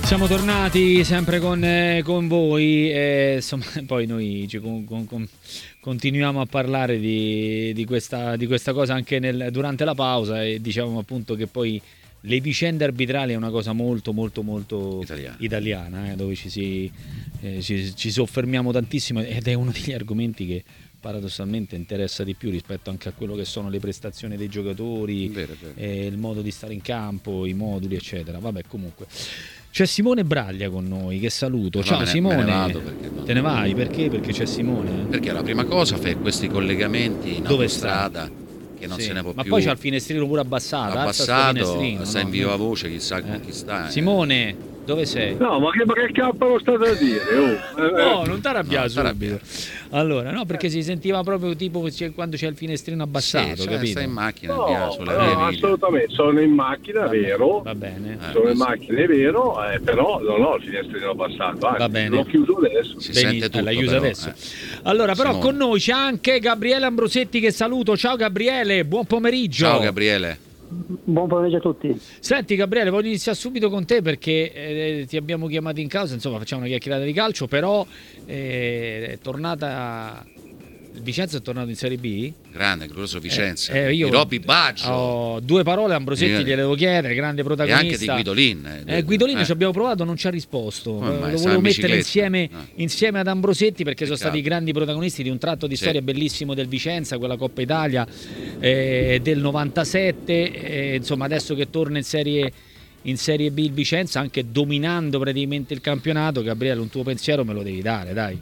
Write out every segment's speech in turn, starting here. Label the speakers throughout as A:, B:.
A: Siamo tornati sempre con voi, insomma, poi noi continuiamo a parlare di questa cosa anche durante la pausa, e diciamo appunto che poi le vicende arbitrali è una cosa molto molto molto italiana, dove ci soffermiamo tantissimo, ed è uno degli argomenti che paradossalmente interessa di più rispetto anche a quello che sono le prestazioni dei giocatori,
B: vero.
A: Il modo di stare in campo, i moduli eccetera. Vabbè, comunque c'è Simone Braglia con noi, che saluto. Ciao Simone.
B: Me ne vado perché
A: te ne vai? Perché? Perché c'è Simone?
B: Perché la prima cosa fai questi collegamenti in autostrada che non se ne può
A: ma
B: più.
A: poi c'ha il finestrino pure abbassato,
B: sta in viva voce, chissà con chi sta.
A: Simone, dove sei?
C: No, ma che cappano state a dire?
A: No, non t'arrabbiare subito. Allora, no, perché si sentiva proprio tipo quando c'è il finestrino abbassato, capito?
B: Stai in macchina, sulla
C: via
B: Emilia.
C: Assolutamente, sono in macchina, vero?
A: Va bene.
C: Sono in macchina, è vero, però non ho il finestrino abbassato.
A: Va bene.
C: L'ho chiuso adesso.
B: Si sente tutto,
A: l'hai chiuso
B: però,
A: adesso. Allora, però
B: Simone.
A: con noi c'è anche Gabriele Ambrosetti, che saluto. Ciao Gabriele, buon pomeriggio.
B: Ciao Gabriele.
D: Buon pomeriggio a tutti.
A: Senti Gabriele, voglio iniziare subito con te perché ti abbiamo chiamato in causa, insomma facciamo una chiacchierata di calcio, però è tornata... Il Vicenza è tornato in Serie B?
B: Grande, glorioso Vicenza.
A: Io
B: di Robby Baggio.
A: Ho due parole, Ambrosetti gliele devo chiedere, grande protagonista.
B: E anche di Guidolin.
A: Guidolin ci abbiamo provato, non ci ha risposto. Lo
B: sta
A: volevo
B: in
A: mettere
B: bicicletta.
A: insieme ad Ambrosetti, perché sono
B: Peccato.
A: stati grandi protagonisti di un tratto di storia bellissimo del Vicenza, quella Coppa Italia del 97, insomma adesso che torna in Serie B il Vicenza, anche dominando praticamente il campionato. Gabriele, un tuo pensiero me lo devi dare, dai.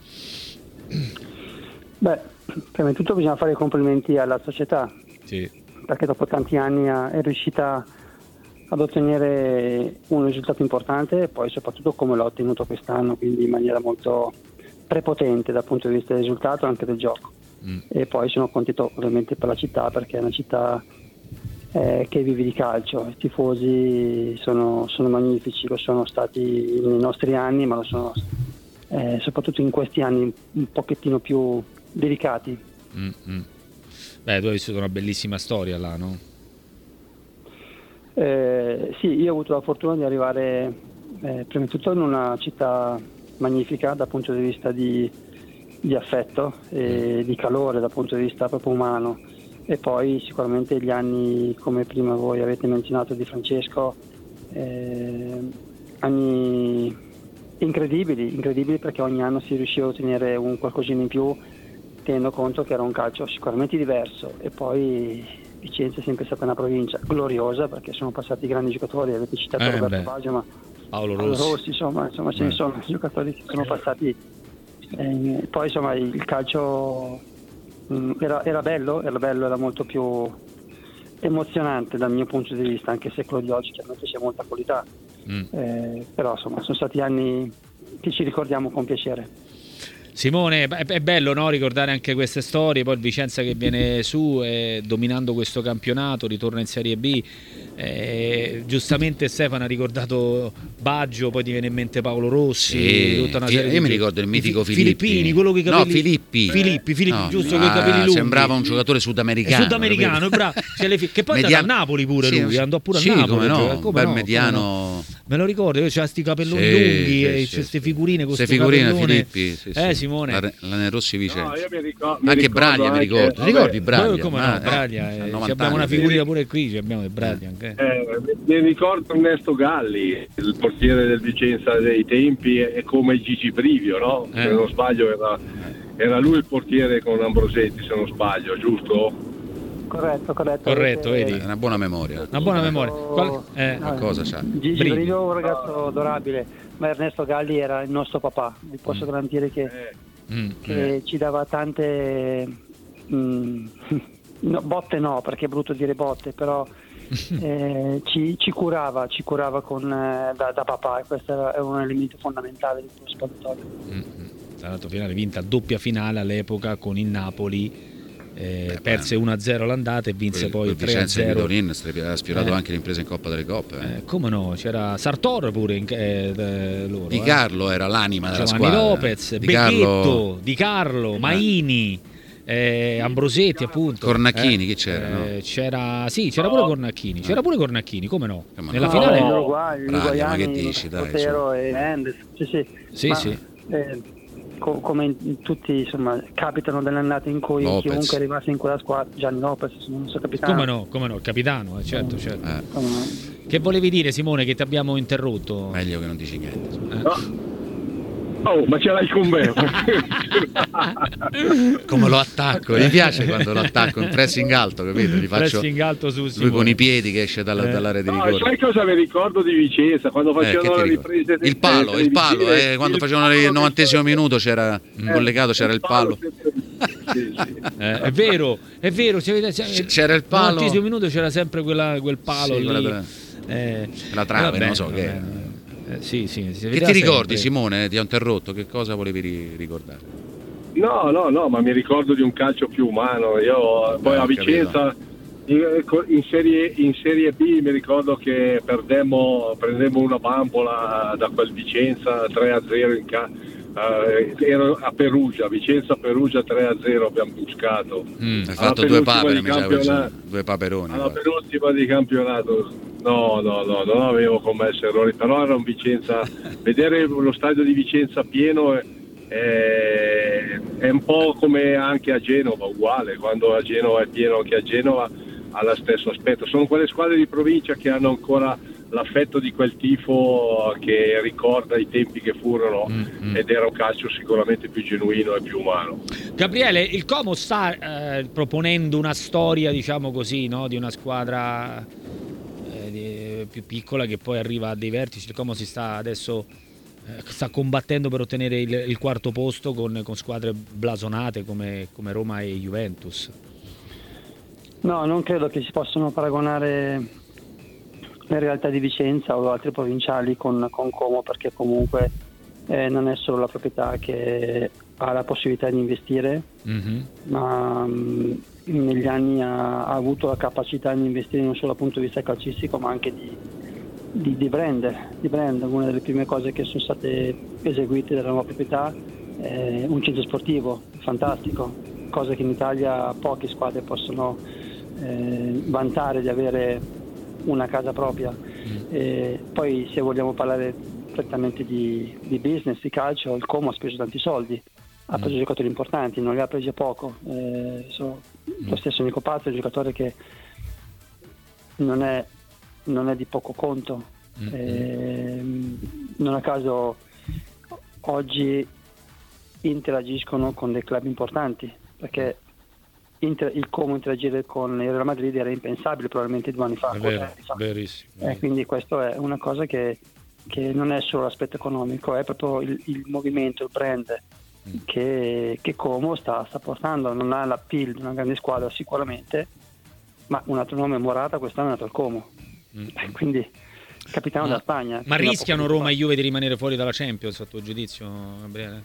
D: Beh, prima di tutto bisogna fare i complimenti alla società, perché dopo tanti anni è riuscita ad ottenere un risultato importante, e poi soprattutto come l'ha ottenuto quest'anno, quindi in maniera molto prepotente dal punto di vista del risultato e anche del gioco. E poi sono contento ovviamente per la città, perché è una città che vive di calcio. I tifosi sono magnifici, lo sono stati nei nostri anni, ma lo sono soprattutto in questi anni un pochettino più delicati.
A: Beh, tu hai vissuto una bellissima storia là, no?
D: Sì, io ho avuto la fortuna di arrivare prima di tutto in una città magnifica dal punto di vista di affetto e di calore dal punto di vista proprio umano, e poi sicuramente gli anni, come prima voi avete menzionato, di Francesco, anni incredibili, perché ogni anno si riusciva a ottenere un qualcosina in più, tenendo conto che era un calcio sicuramente diverso. E poi Vicenza è sempre stata una provincia gloriosa, perché sono passati grandi giocatori, avete citato Roberto Baggio, ma
A: Paolo Rossi,
D: insomma ce ne sono giocatori che sono passati. Poi insomma il calcio era bello, era molto più emozionante dal mio punto di vista, anche se quello di oggi chiaramente c'è molta qualità. Però insomma sono stati anni che ci ricordiamo con piacere.
A: Simone, è bello, no, ricordare anche queste storie. Poi il Vicenza che viene su dominando questo campionato, ritorna in Serie B. Giustamente Stefano ha ricordato Baggio, poi ti viene in mente Paolo Rossi, tutta una serie
B: io mi ricordo il mitico
A: Filippini, quello con i capelli... Filippi,
B: no,
A: giusto, con i capelli lunghi.
B: Sembrava un giocatore sudamericano,
A: bravo. Che poi andava a Napoli pure, lui andò pure a Napoli.
B: Un bel mediano.
A: Me lo ricordo, io c'era sti capelloni lunghi e queste figurine con
B: queste figurine Filippi,
A: Simone.
B: La Rossi Vicenza.
C: No, io mi
B: anche Braglia, mi ricordo. Ricordi Braglia?
A: Come no, Braglia. Abbiamo una figurina pure qui, abbiamo Braglia anche.
C: Mi ricordo Ernesto Galli, il portiere del Vicenza dei tempi, è come Gigi Brivio, no? Se non sbaglio era lui il portiere con Ambrosetti, se non sbaglio, giusto?
D: Corretto,
A: vedi?
B: È una buona memoria.
A: Qualcosa
B: c'ha.
D: Gigi Brivio è un ragazzo adorabile, ma Ernesto Galli era il nostro papà. Vi posso garantire che ci dava tante botte, no, perché è brutto dire botte, però ci curava con da papà, e questo è un elemento fondamentale del tuo spogliatoio.
A: Tra l'altro finale vinta, doppia finale all'epoca con il Napoli. Perse 1-0 l'andata e vinse poi 3-0.
B: Vicenza e Guidolin ha sfiorato anche l'impresa in Coppa delle Coppe.
A: Come no, c'era Sartor pure loro.
B: Di Carlo era l'anima della
A: Giovanni
B: squadra.
A: Lopez, Becchetto, Di Carlo, Maini. Ambrosetti appunto,
B: Cornacchini, chi c'era? No?
A: C'era pure Cornacchini, come no? Nella
D: No,
A: finale
B: ma che dici, dai,
D: Potero e Mendes. Sì. Come in tutti, insomma, capitano delle annate in cui
B: Lopez.
D: chiunque arrivasse in quella squadra, Gianni Lopez, non so capitano.
A: come no, il capitano, certo. Che volevi dire, Simone, che ti abbiamo interrotto?
B: Meglio che non dici niente.
C: Oh, ma ce l'hai con me.
B: Come lo attacco, mi piace quando lo attacco in pressing alto, capito? Gli faccio
A: pressing alto su
B: lui con i piedi che esce dall'area di rigore.
C: Sai cosa mi ricordo di Vicenza quando facevano le riprese?
B: Il palo, quando facevano il 90° minuto c'era collegato, c'era il palo.
A: È vero,
B: c'era il palo.
A: Al 90° minuto c'era sempre quel palo lì.
B: La trave, non so che era.
A: Sì,
B: che ti ricordi, Simone? Ti ho interrotto, che cosa volevi ricordare?
C: No, ma mi ricordo di un calcio più umano. Io poi a Vicenza in serie B mi ricordo che prendemmo una bambola da quel Vicenza 3-0 ero a Perugia, Vicenza-Perugia 3-0 abbiamo buscato.
B: Hai fatto due papere, due paperoni.
C: Alla penultima di campionato. No, non avevo commesso errori, però era un Vicenza, vedere lo stadio di Vicenza pieno è un po' come anche a Genova, uguale, quando a Genova è pieno anche a Genova ha lo stesso aspetto. Sono quelle squadre di provincia che hanno ancora l'affetto di quel tifo che ricorda i tempi che furono ed era un calcio sicuramente più genuino e più umano.
A: Gabriele, il Como sta proponendo una storia, diciamo così, no? Di una squadra più piccola che poi arriva a dei vertici. Il Como si sta adesso combattendo per ottenere il quarto posto con squadre blasonate come Roma e Juventus.
D: No, non credo che si possano paragonare le realtà di Vicenza o altre provinciali con Como, perché comunque non è solo la proprietà che ha la possibilità di investire, ma negli anni ha avuto la capacità di investire non solo dal punto di vista calcistico ma anche di brand. Una delle prime cose che sono state eseguite dalla nuova proprietà è un centro sportivo fantastico, cosa che in Italia poche squadre possono vantare di avere una casa propria. Poi se vogliamo parlare prettamente di business, di calcio, il Como ha speso tanti soldi, ha preso giocatori importanti, non li ha presi a poco. Lo stesso Nico Pazzo è un giocatore che non è di poco conto. Non a caso oggi interagiscono con dei club importanti, perché il Como interagire con il Real Madrid era impensabile probabilmente 2 anni fa.
A: È vero, verissimo.
D: Quindi questo è una cosa che non è solo l'aspetto economico, è proprio il movimento, il brand che Como sta portando. Non ha l'appeal di una grande squadra sicuramente, ma un altro nome, Morata, quest'anno è nato al Como, quindi capitano della Spagna.
A: Ma rischiano Roma e Juve di rimanere fuori dalla Champions, a tuo giudizio, Gabriele?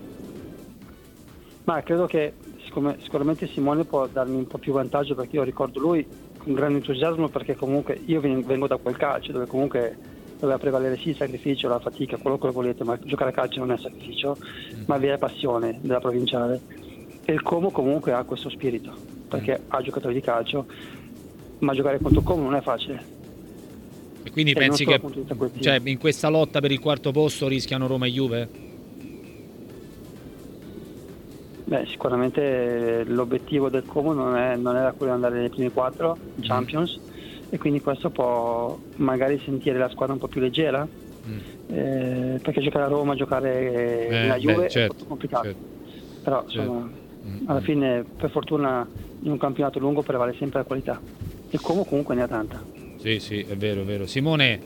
D: Ma credo che sicuramente Simone può darmi un po' più vantaggio, perché io ricordo lui con grande entusiasmo, perché comunque io vengo da quel calcio dove comunque doveva prevalere sì il sacrificio, la fatica, quello che volete, ma giocare a calcio non è sacrificio, ma vi è passione della provinciale, e il Como comunque ha questo spirito, perché ha giocatori di calcio, ma giocare contro il Como non è facile.
A: E quindi pensi che in questa lotta per il quarto posto rischiano Roma e Juve?
D: Beh, sicuramente l'obiettivo del Como non era quello di andare nei primi 4 Champions, e quindi questo può magari sentire la squadra un po' più leggera, perché giocare a Roma, giocare nella Juve è molto complicato, però insomma alla fine per fortuna in un campionato lungo prevale sempre la qualità, il Como comunque ne ha tanta.
A: Sì, è vero. Simone?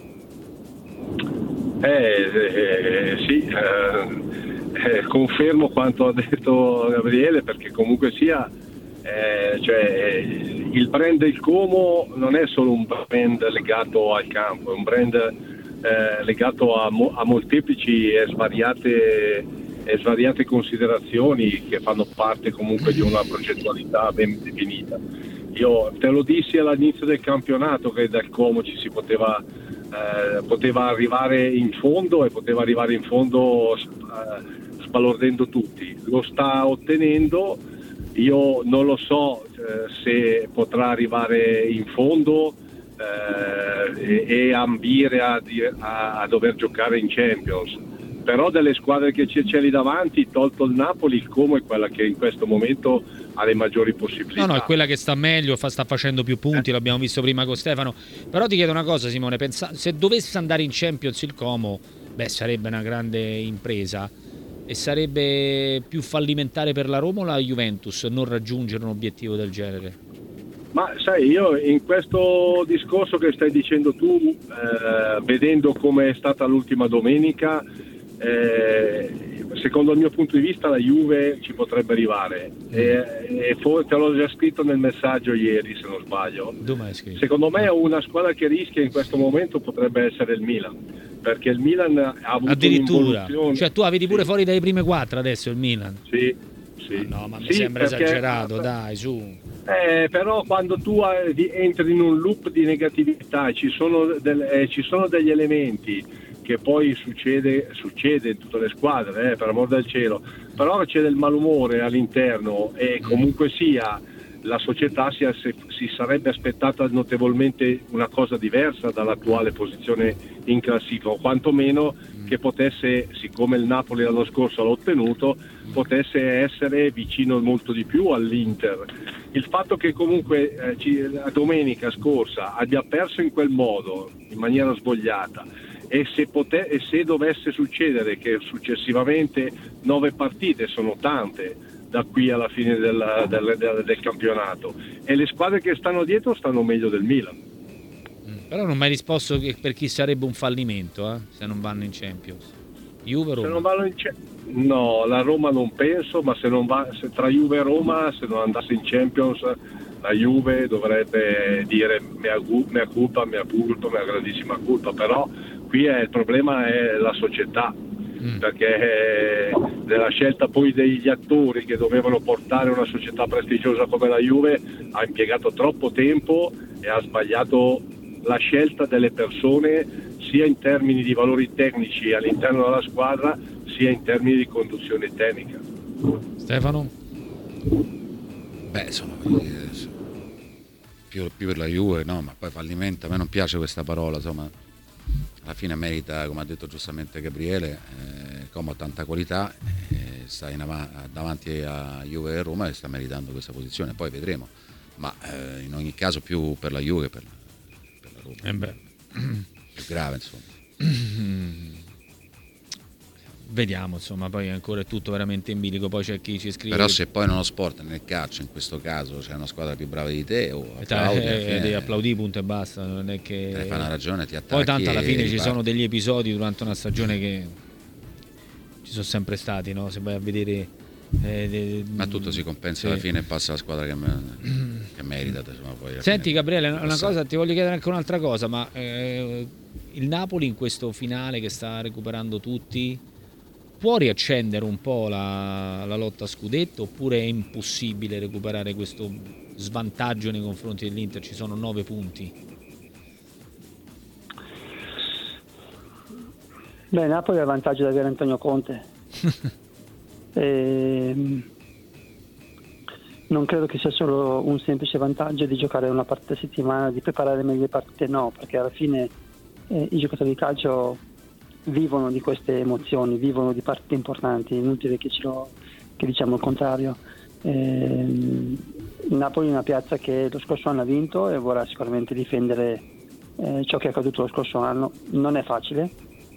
C: Confermo quanto ha detto Gabriele, perché comunque sia il brand del Como non è solo un brand legato al campo, è un brand legato a molteplici e svariate considerazioni che fanno parte comunque di una progettualità ben definita. Io te lo dissi all'inizio del campionato che dal Como ci si poteva arrivare in fondo, e poteva arrivare in fondo sbalordendo tutti. Lo sta ottenendo. io non lo so se potrà arrivare in fondo e ambire a dover giocare in Champions, però delle squadre che c'è lì davanti, tolto il Napoli, il Como è quella che in questo momento ha le maggiori possibilità.
A: No, è quella che sta meglio, sta facendo più punti, l'abbiamo visto prima con Stefano. Però ti chiedo una cosa, Simone, se dovesse andare in Champions il Como, sarebbe una grande impresa e sarebbe più fallimentare per la Roma o la Juventus non raggiungere un obiettivo del genere?
C: Ma sai, io in questo discorso che stai dicendo tu, vedendo come è stata l'ultima domenica, secondo il mio punto di vista la Juve ci potrebbe arrivare e te l'ho già scritto nel messaggio ieri, se non sbaglio. Secondo me una squadra che rischia in questo momento potrebbe essere il Milan, perché il Milan ha avuto
A: addirittura, cioè tu la vedi pure fuori dalle prime 4 adesso il Milan?
C: Sì.
A: No, ma mi sembra esagerato, dai, su.
C: Però quando tu entri in un loop di negatività, ci sono degli elementi che poi succede in tutte le squadre, per amor del cielo, però c'è del malumore all'interno e comunque sia la società si sarebbe aspettata notevolmente una cosa diversa dall'attuale posizione in classifica, o quantomeno che potesse, siccome il Napoli l'anno scorso l'ha ottenuto, potesse essere vicino molto di più all'Inter. Il fatto che comunque la domenica scorsa abbia perso in quel modo, in maniera svogliata, e se dovesse succedere che successivamente 9 partite sono tante da qui alla fine del campionato, e le squadre che stanno dietro stanno meglio del Milan.
A: Però non mi hai risposto per chi sarebbe un fallimento se non vanno in Champions. Juve o Roma?
C: Se non vanno no, la Roma non penso, ma se tra Juve e Roma, se non andasse in Champions, la Juve dovrebbe dire mea culpa, mea grandissima colpa, però qui il problema è la società, perché nella scelta poi degli attori che dovevano portare una società prestigiosa come la Juve ha impiegato troppo tempo e ha sbagliato la scelta delle persone, sia in termini di valori tecnici all'interno della squadra, sia in termini di conduzione tecnica.
A: Stefano?
B: Insomma, più per la Juve, no, ma poi fallimento, a me non piace questa parola, insomma, alla fine merita, come ha detto giustamente Gabriele, Como ha tanta qualità, sta davanti a Juve e Roma e sta meritando questa posizione, poi vedremo, ma in ogni caso più per la Juve che per la Roma. Più grave, insomma.
A: Vediamo, insomma, poi ancora è tutto veramente in bilico, poi c'è chi ci scrive.
B: Però se poi nello sport, nel calcio, in questo caso c'è una squadra più brava di te,
A: applaudi, punto e basta, non è che
B: fai una ragione, ti attacchi.
A: Poi tanto alla fine ci sono degli episodi durante una stagione che ci sono sempre stati, no? Se vai a vedere
B: ma tutto si compensa alla fine e passa la squadra che merita, insomma, poi
A: Senti Gabriele, una cosa, ti voglio chiedere anche un'altra cosa, ma il Napoli in questo finale che sta recuperando tutti può riaccendere un po' la lotta a scudetto, oppure è impossibile recuperare questo svantaggio nei confronti dell'Inter? Ci sono 9 punti.
D: Napoli ha il vantaggio di avere Antonio Conte. Non credo che sia solo un semplice vantaggio di giocare una partita a settimana, di preparare meglio le partite, no, perché alla fine i giocatori di calcio vivono di queste emozioni, vivono di partite importanti, è inutile che diciamo il contrario. Il Napoli è una piazza che lo scorso anno ha vinto e vorrà sicuramente difendere ciò che è accaduto lo scorso anno. Non è facile,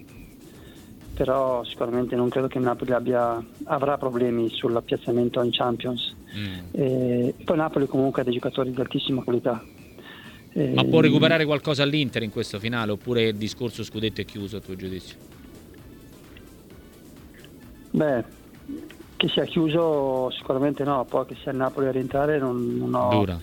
D: però sicuramente non credo che il Napoli avrà problemi sull'appiazzamento in Champions. Poi Napoli comunque ha dei giocatori di altissima qualità.
A: Ma può recuperare qualcosa all'Inter in questo finale, oppure il discorso scudetto è chiuso a tuo giudizio?
D: Che sia chiuso sicuramente no, poi che sia il Napoli a rientrare non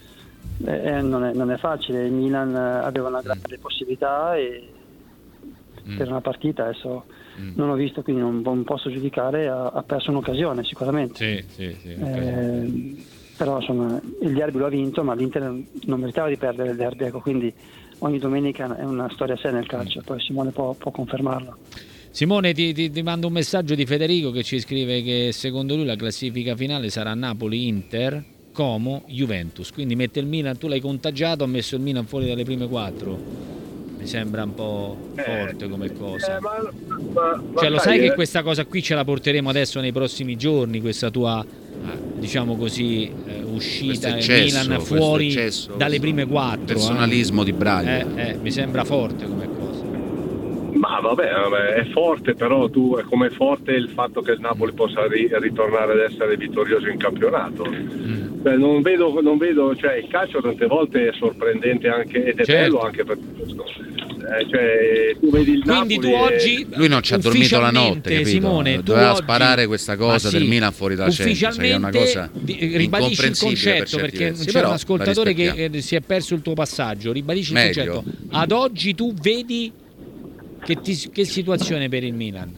D: è facile. Il Milan aveva una grande possibilità per una partita, adesso non ho visto, quindi non posso giudicare, ha perso un'occasione sicuramente.
A: Sì, okay.
D: Però insomma il derby lo ha vinto, ma l'Inter non meritava di perdere il derby, ecco, quindi ogni domenica è una storia a sé nel calcio, poi Simone può confermarlo.
A: Simone, ti mando un messaggio di Federico che ci scrive che secondo lui la classifica finale sarà Napoli-Inter Como, Juventus, quindi mette il Milan, tu l'hai contagiato, ha messo il Milan fuori dalle prime 4. Mi sembra un po' forte come cosa. Cioè, lo sai che questa cosa qui ce la porteremo adesso nei prossimi giorni, questa tua, diciamo così, uscita Milan fuori dalle prime 4.
B: Personalismo di Braglia.
A: Mi sembra forte come cosa.
C: Ma vabbè, è forte, però è come forte il fatto che il Napoli possa ritornare ad essere vittorioso in campionato. Beh, non vedo, cioè il calcio tante volte è sorprendente anche, ed è bello anche per questo. Cioè, tu vedi il
A: Quindi
C: Napoli
A: tu oggi
B: lui non ci ha dormito la notte, capito?
A: Simone,
B: doveva
A: oggi...
B: sparare questa cosa del Milan fuori dalla Champions, è una cosa
A: ribadisci il concetto, perché c'è un ascoltatore che si è perso il tuo passaggio. Ribadisci il concetto. Ad oggi tu vedi che situazione per il Milan?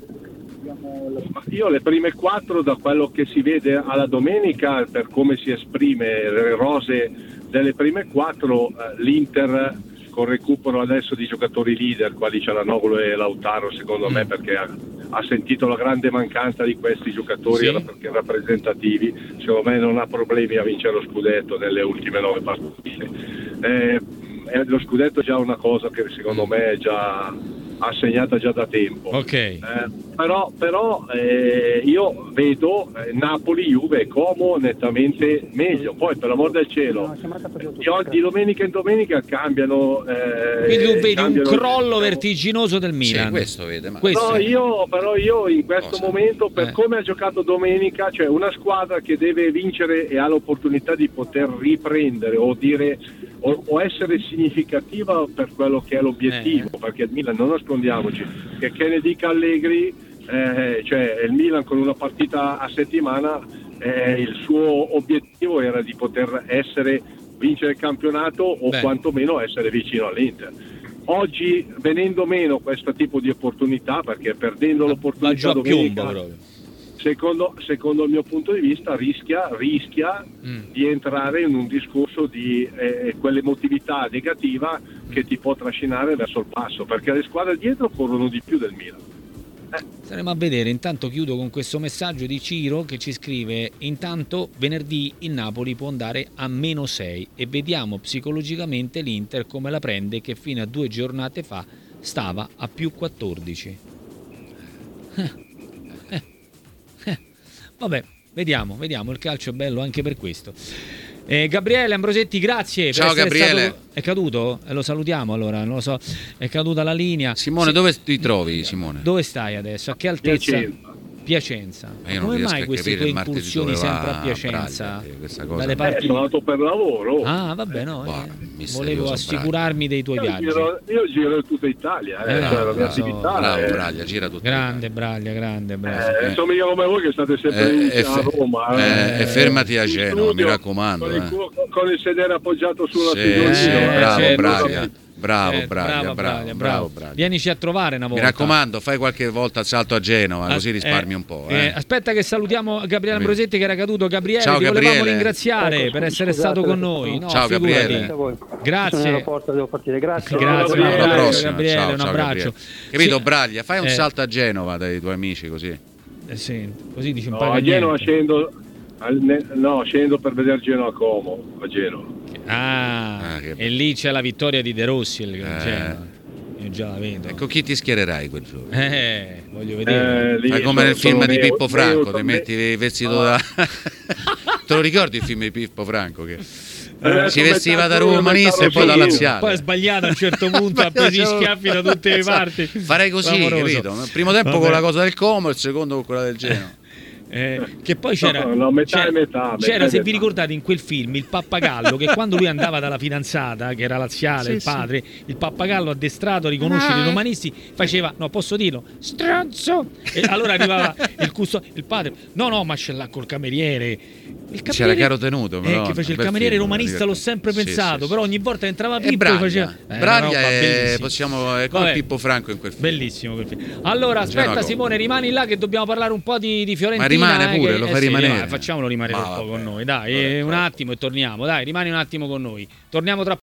C: Io le prime 4, da quello che si vede alla domenica, per come si esprime le rose delle prime 4, l'Inter con recupero adesso di giocatori leader quali Cialanoglu e Lautaro, secondo me, perché ha sentito la grande mancanza di questi giocatori rappresentativi, secondo me non ha problemi a vincere lo scudetto nelle ultime 9 partite. Lo scudetto è già una cosa che secondo me è già assegnata già da tempo. Però io vedo Napoli, Juve e Como nettamente meglio. Poi, per l'amor del cielo, di domenica in domenica cambiano.
A: Quindi tu vedi un crollo vertiginoso del Milan.
B: Sì, questo vede. Ma...
C: No, io in questo momento, per come ha giocato domenica, cioè una squadra che deve vincere e ha l'opportunità di poter riprendere o dire o essere significativa per quello che è l'obiettivo, perché il Milan, non nascondiamoci, che ne dica Allegri, cioè il Milan con una partita a settimana, il suo obiettivo era di poter vincere il campionato o quantomeno essere vicino all'Inter. Oggi, venendo meno questo tipo di opportunità, perché perdendo l'opportunità domenica, secondo il mio punto di vista rischia di entrare in un discorso di quell'emotività negativa che ti può trascinare verso il passo, perché le squadre dietro corrono di più del Milan.
A: Staremo a vedere. Intanto chiudo con questo messaggio di Ciro che ci scrive: intanto venerdì il Napoli può andare a -6 e vediamo psicologicamente l'Inter come la prende, che fino a 2 giornate fa stava a +14. Vabbè, vediamo, il calcio è bello anche per questo. Gabriele Ambrosetti, grazie.
B: Ciao Gabriele.
A: È caduto? Lo salutiamo allora, non lo so. È caduta la linea.
B: Simone, dove ti trovi, Simone?
A: Dove stai adesso? A che altezza? Piacenza. Come mai queste tue incursioni sempre a Piacenza?
C: Dalle parti... sono andato per lavoro.
A: Ah, vabbè, no. Volevo assicurarmi dei tuoi viaggi.
C: Io giro tutta Italia, la mia attività.
B: Bravo, Braglia, gira tutta
A: grande
B: Italia.
A: grande.
C: Sono mica come voi che state sempre a Roma.
B: E fermati a Genova, mi raccomando.
C: Con il sedere appoggiato sulla sedia.
B: Bravo, Braglia. Bravo Braglia.
A: Vienici a trovare una volta.
B: Mi raccomando, fai qualche volta il salto a Genova, così risparmi un po'.
A: Aspetta che salutiamo Gabriele Ambrosetti che era caduto. Gabriele, ciao, ti volevamo ringraziare per essere stato con noi. No,
B: ciao Gabriele.
A: Grazie.
D: Devo partire. Grazie.
A: Grazie Gabriele, un abbraccio.
B: Capito, Braglia, fai un salto a Genova dai tuoi amici così.
A: Sì, così dici un
C: po'. A Genova scendo per vedere Genova Como, a Genova.
A: E lì c'è la vittoria di De Rossi, io già la vedo.
B: Ecco, chi ti schiererai quel giorno?
A: Voglio vedere.
B: Fai come nel film di Pippo Franco, ti metti il vestito da... Te lo ricordi il film di Pippo Franco che si vestiva da romanista e poi da laziale?
A: Poi è sbagliato a un certo punto, ha preso schiaffi da tutte le parti.
B: Farei così, capito? Il primo tempo con la cosa del Como, il secondo con quella del Genoa.
A: Che poi c'era,
C: metà,
A: se vi ricordate in quel film il pappagallo che quando lui andava dalla fidanzata che era laziale, il padre, il pappagallo addestrato a riconoscere i romanisti faceva, no, posso dirlo, stronzo, e allora arrivava il padre, no ma ce l'ha col cameriere,
B: c'era caro tenuto però,
A: che faceva il cameriere romanista, l'ho sempre pensato, però ogni volta che entrava Pippo faceva
B: Braglia è come Pippo Franco in quel film,
A: bellissimo quel film. Allora aspetta Simone, rimani là che dobbiamo parlare un po' di Fiorentina.
B: Rimane pure, lo fai rimanere.
A: Facciamolo rimanere un po' con noi, dai, un attimo e torniamo, dai, rimani un attimo con noi. Torniamo tra